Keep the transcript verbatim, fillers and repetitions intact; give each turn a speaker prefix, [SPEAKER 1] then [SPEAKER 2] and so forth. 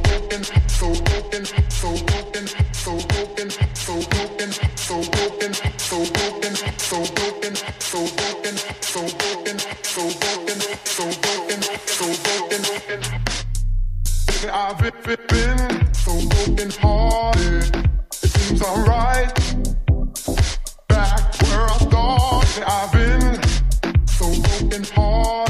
[SPEAKER 1] I've been so broken hearted. It seems I'm right back where I started. I've been so broken hearted.